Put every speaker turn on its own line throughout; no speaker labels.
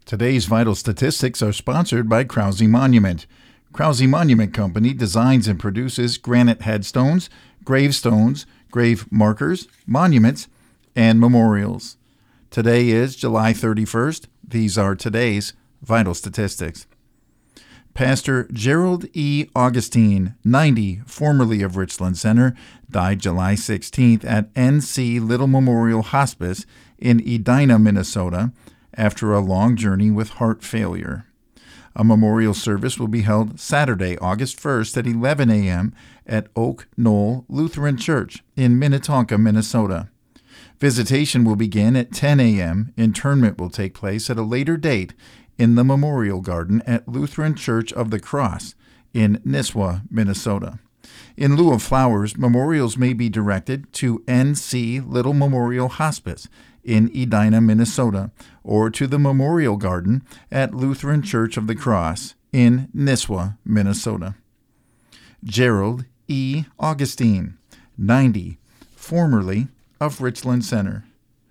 Today's vital statistics are sponsored by Krause Monument. Krause Monument Company designs and produces granite headstones, gravestones, grave markers, monuments, and memorials. Today is July 31st. These are today's vital statistics. Pastor Gerald E. Augustine, 90, formerly of Richland Center, died July 16th at N.C. Little Memorial Hospice in Edina, Minnesota, after a long journey with heart failure. A memorial service will be held Saturday, August 1st at 11 a.m. at Oak Knoll Lutheran Church in Minnetonka, Minnesota. Visitation will begin at 10 a.m. Interment will take place at a later date in the Memorial Garden at Lutheran Church of the Cross in Nisswa, Minnesota. In lieu of flowers, memorials may be directed to N.C. Little Memorial Hospice in Edina, Minnesota, or to the Memorial Garden at Lutheran Church of the Cross in Nisswa, Minnesota. Gerald E. Augustine, 90, formerly of Richland Center.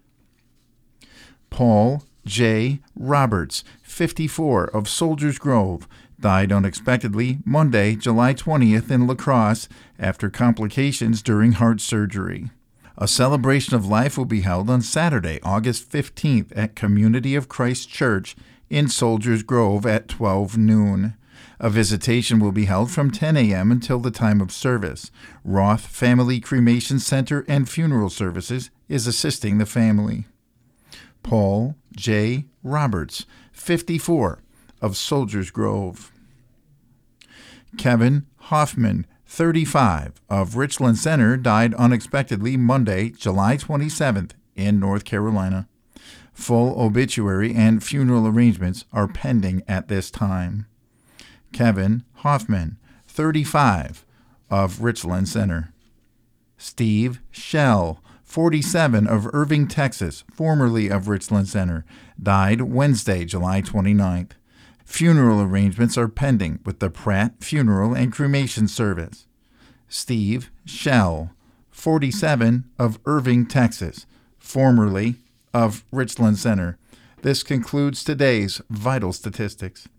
Paul J. Roberts, 54, of Soldiers Grove, died unexpectedly Monday, July 20th in La Crosse after complications during heart surgery. A celebration of life will be held on Saturday, August 15th at Community of Christ Church in Soldiers Grove at 12 noon. A visitation will be held from 10 a.m. until the time of service. Roth Family Cremation Center and Funeral Services is assisting the family. Paul J. Roberts, 54, of Soldiers Grove. Kevin Hoffman, 35, of Richland Center, died unexpectedly Monday, July 27th, in North Carolina. Full obituary and funeral arrangements are pending at this time. Kevin Hoffman, 35, of Richland Center. Steve Shell, 47, of Irving, Texas, formerly of Richland Center, died Wednesday, July 29th. Funeral arrangements are pending with the Pratt Funeral and Cremation Service. Steve Shell, 47, of Irving, Texas, formerly of Richland Center. This concludes today's vital statistics.